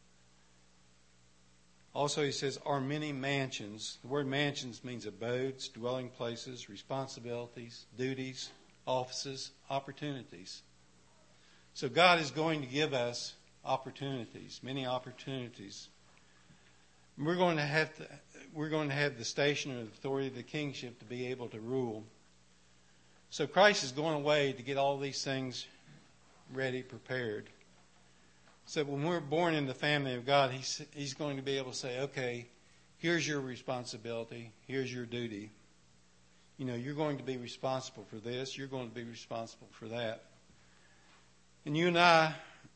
Also, he says, are many mansions. The word mansions means abodes, dwelling places, responsibilities, duties, offices, opportunities. So God is going to give us opportunities, many opportunities. We're going to have the station or the authority of the kingship to be able to rule. So Christ is going away to get all these things ready, prepared. So when we're born in the family of God, He's going to be able to say, okay, here's your responsibility, here's your duty. You're going to be responsible for this, you're going to be responsible for that. And you and I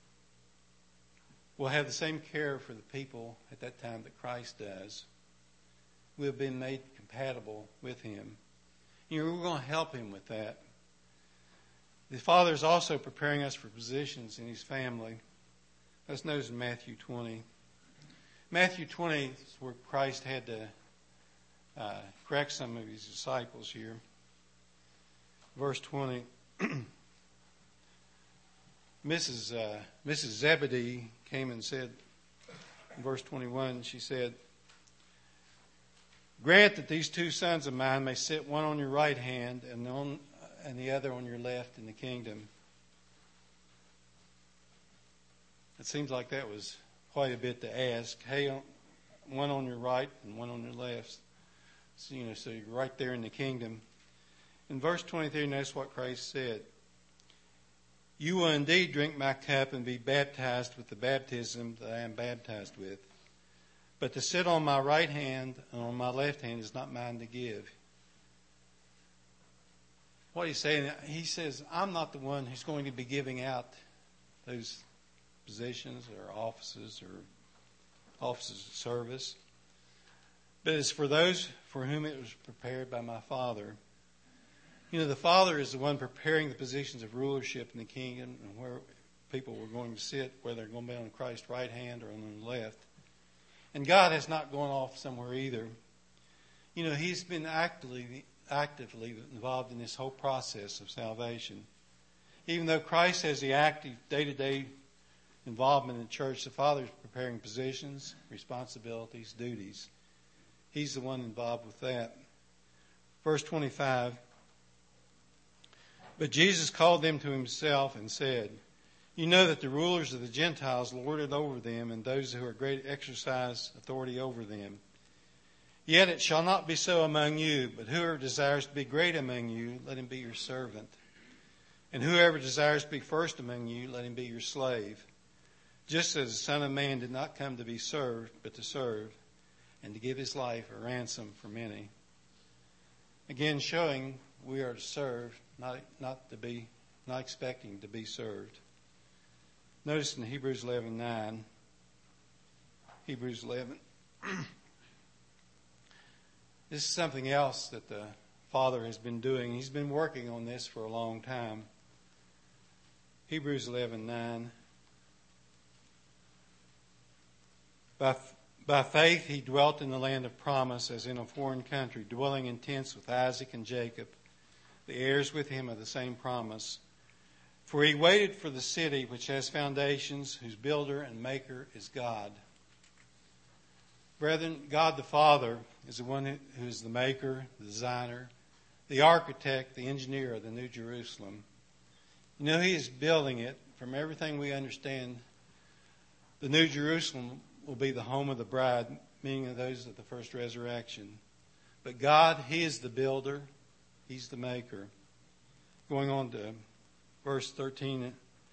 will have the same care for the people at that time that Christ does. We have been made compatible with Him. We're going to help Him with that. The Father is also preparing us for positions in His family. Let's notice in Matthew 20. Matthew 20 is where Christ had to correct some of His disciples here. Verse 20. Mrs. Zebedee came and said, in verse 21, she said, grant that these two sons of mine may sit one on your right hand and the other on your left in the kingdom. It seems like that was quite a bit to ask. Hey, one on your right and one on your left. So you're right there in the kingdom. In verse 23, notice what Christ said. You will indeed drink my cup and be baptized with the baptism that I am baptized with. But to sit on my right hand and on my left hand is not mine to give. What he's saying, he says, I'm not the one who's going to be giving out those positions or offices of service. But it's for those for whom it was prepared by my Father. The Father is the one preparing the positions of rulership in the kingdom and where people were going to sit, whether they're going to be on Christ's right hand or on the left. And God has not gone off somewhere either. He's been actively involved in this whole process of salvation. Even though Christ has the active day-to-day involvement in the church, the Father is preparing positions, responsibilities, duties. He's the one involved with that. Verse 25. But Jesus called them to Himself and said, you know that the rulers of the Gentiles lord it over them, and those who are great exercise authority over them. Yet it shall not be so among you, but whoever desires to be great among you, let him be your servant. And whoever desires to be first among you, let him be your slave. Just as the Son of Man did not come to be served, but to serve, and to give His life a ransom for many. Again, showing we are to serve, not expecting to be served. Notice in Hebrews 11:9. Hebrews 11. This is something else that the Father has been doing. He's been working on this for a long time. Hebrews 11:9. By faith he dwelt in the land of promise as in a foreign country, dwelling in tents with Isaac and Jacob, the heirs with him of the same promise. For he waited for the city which has foundations, whose builder and maker is God. Brethren, God the Father is the one who is the maker, the designer, the architect, the engineer of the New Jerusalem. He is building it. From everything we understand, the New Jerusalem will be the home of the bride, meaning of those of the first resurrection. But God, He is the builder. He's the maker. Going on to verse 13.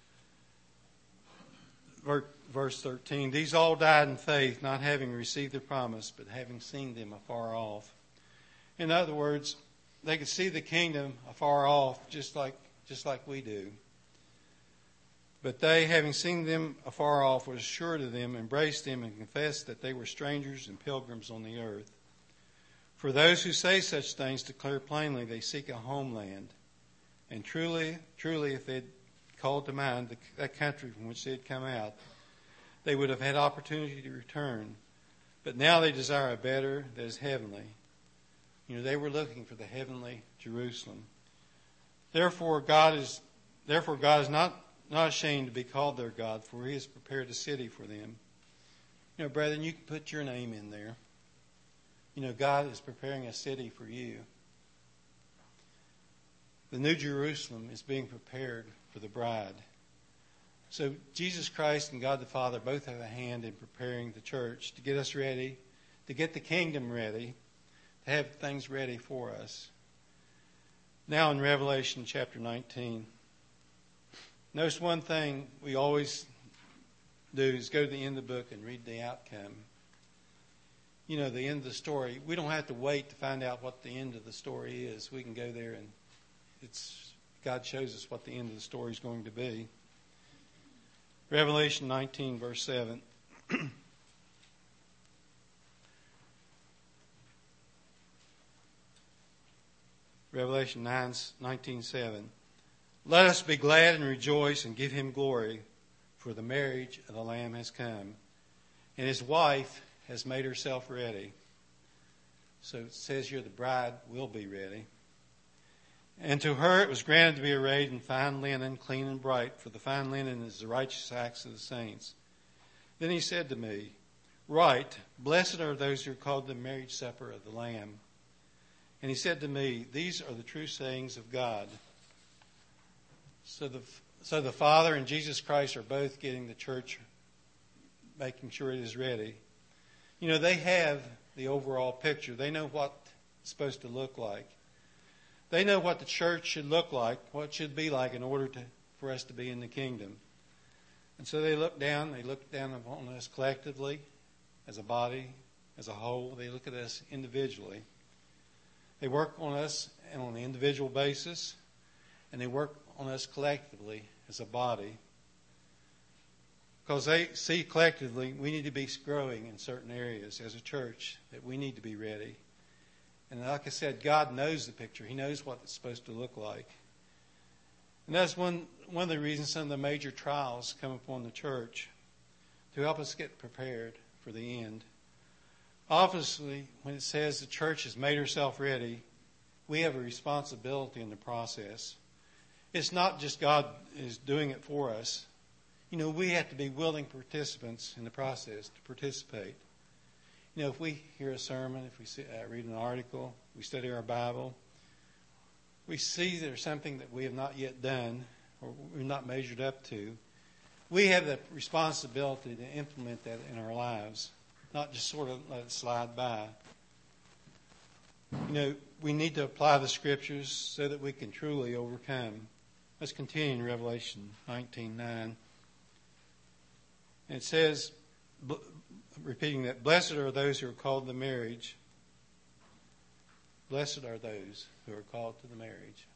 Verse 13. These all died in faith, not having received the promise, but having seen them afar off. In other words, they could see the kingdom afar off, just like we do. But they, having seen them afar off, were assured of them, embraced them, and confessed that they were strangers and pilgrims on the earth. For those who say such things declare plainly they seek a homeland. And truly, if they'd called to mind that country from which they had come out, they would have had opportunity to return. But now they desire a better that is heavenly. They were looking for the heavenly Jerusalem. Therefore, God is not ashamed to be called their God, for he has prepared a city for them. Brethren, you can put your name in there. God is preparing a city for you. The New Jerusalem is being prepared for the bride. So Jesus Christ and God the Father both have a hand in preparing the church to get us ready, to get the kingdom ready, to have things ready for us. Now in Revelation chapter 19, notice one thing we always do is go to the end of the book and read the outcome. The end of the story. We don't have to wait to find out what the end of the story is. We can go there and God shows us what the end of the story is going to be. Revelation 19, verse 7. Revelation 19:7. Let us be glad and rejoice and give him glory, for the marriage of the Lamb has come, and his wife has made herself ready. So it says here the bride will be ready. And to her it was granted to be arrayed in fine linen, clean and bright, for the fine linen is the righteous acts of the saints. Then he said to me, Write, blessed are those who are called to the marriage supper of the Lamb. And he said to me, These are the true sayings of God. So the Father and Jesus Christ are both getting the church, making sure it is ready. They have the overall picture. They know what it's supposed to look like. They know what the church should look like, what it should be like in order for us to be in the kingdom. And so they look down upon us collectively, as a body, as a whole. They look at us individually. They work on us on an individual basis, and they work on us collectively as a body. Because they see collectively we need to be growing in certain areas as a church, that we need to be ready. And like I said, God knows the picture. He knows what it's supposed to look like. And that's one of the reasons some of the major trials come upon the church, to help us get prepared for the end. Obviously, when it says the church has made herself ready, we have a responsibility in the process. It's not just God is doing it for us. We have to be willing participants in the process to participate. If we hear a sermon, if we read an article, we study our Bible, we see there's something that we have not yet done or we're not measured up to, we have the responsibility to implement that in our lives, not just sort of let it slide by. We need to apply the Scriptures so that we can truly overcome. Let's continue in Revelation 19:9. And it says, repeating that, Blessed are those who are called to the marriage. Blessed are those who are called to the marriage.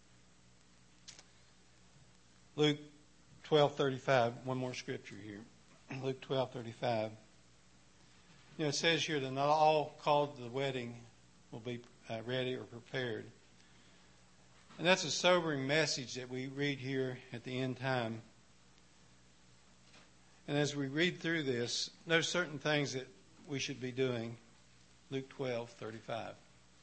Luke 12:35, one more scripture here. Luke 12:35. It says here that not all called to the wedding will be ready or prepared. And that's a sobering message that we read here at the end time. And as we read through this, there's certain things that we should be doing. Luke 12:35.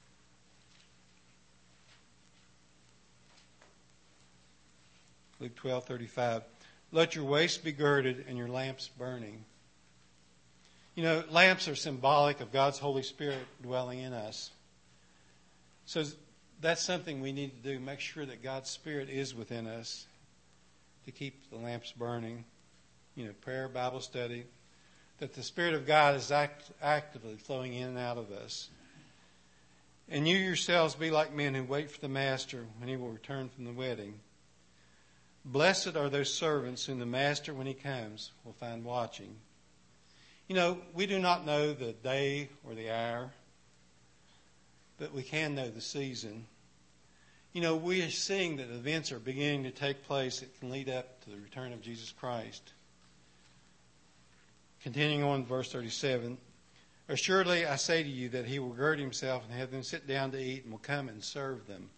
Luke 12:35. Let your waist be girded and your lamps burning. Lamps are symbolic of God's Holy Spirit dwelling in us. So that's something we need to do. Make sure that God's Spirit is within us to keep the lamps burning. Prayer, Bible study, that the Spirit of God is actively flowing in and out of us. And you yourselves be like men who wait for the Master when he will return from the wedding. Blessed are those servants whom the Master, when he comes, will find watching. We do not know the day or the hour, but we can know the season. We are seeing that events are beginning to take place that can lead up to the return of Jesus Christ. Continuing on, verse 37. Assuredly, I say to you that he will gird himself and have them sit down to eat and will come and serve them.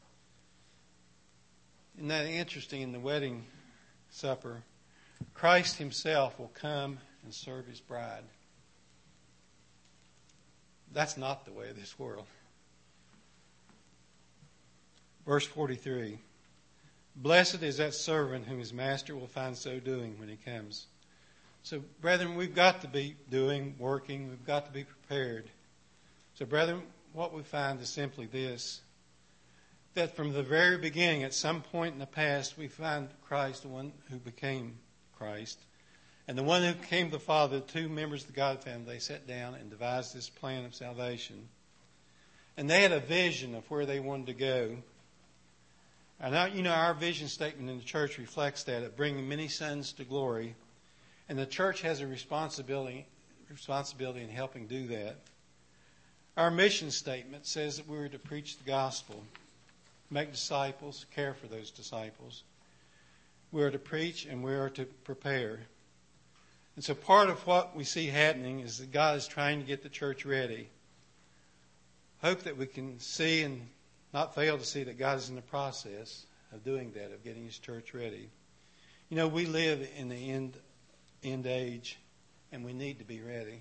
Isn't that interesting? In the wedding supper, Christ himself will come and serve his bride. That's not the way of this world. Verse 43. Blessed is that servant whom his master will find so doing when he comes. So, brethren, we've got to be doing, working. We've got to be prepared. So, brethren, what we find is simply this, that from the very beginning, at some point in the past, we find Christ, the one who became Christ, and the one who became the Father, the two members of the God family. They sat down and devised this plan of salvation. And they had a vision of where they wanted to go. And our vision statement in the church reflects that, of bringing many sons to glory. And the church has a responsibility in helping do that. Our mission statement says that we're to preach the gospel, make disciples, care for those disciples. We are to preach and we are to prepare. And so part of what we see happening is that God is trying to get the church ready. Hope that we can see and not fail to see that God is in the process of doing that, of getting his church ready. We live in the end age, and we need to be ready.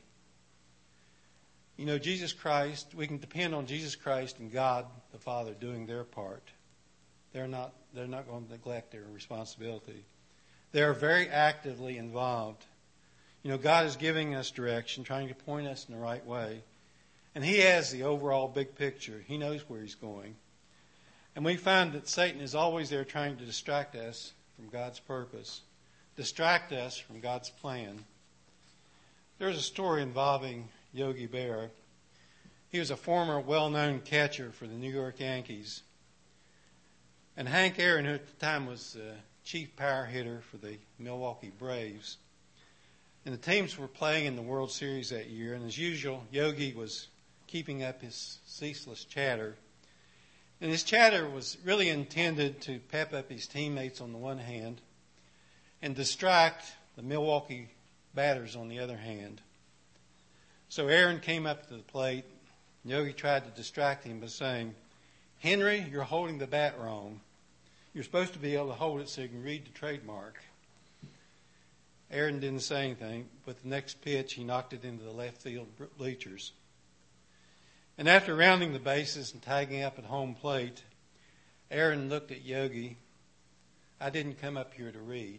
Jesus Christ, we can depend on Jesus Christ and God the Father doing their part. They're not going to neglect their responsibility. They're very actively involved. God is giving us direction, trying to point us in the right way. And he has the overall big picture. He knows where he's going. And we find that Satan is always there trying to distract us from God's purpose, distract us from God's plan. There's a story involving Yogi Berra. He was a former well-known catcher for the New York Yankees. And Hank Aaron, who at the time was the chief power hitter for the Milwaukee Braves. And the teams were playing in the World Series that year. And as usual, Yogi was keeping up his ceaseless chatter. And his chatter was really intended to pep up his teammates on the one hand and distract the Milwaukee batters on the other hand. So Aaron came up to the plate. Yogi tried to distract him by saying, "Henry, you're holding the bat wrong. You're supposed to be able to hold it so you can read the trademark." Aaron didn't say anything, but the next pitch he knocked it into the left field bleachers. And after rounding the bases and tagging up at home plate, Aaron looked at Yogi. "I didn't come up here to read."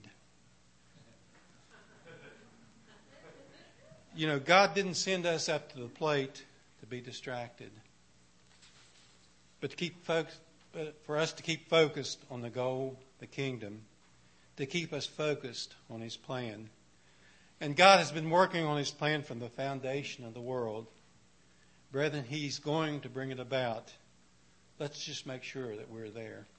God didn't send us up to the plate to be distracted, but for us to keep focused on the goal, the kingdom, to keep us focused on his plan. And God has been working on his plan from the foundation of the world. Brethren, he's going to bring it about. Let's just make sure that we're there.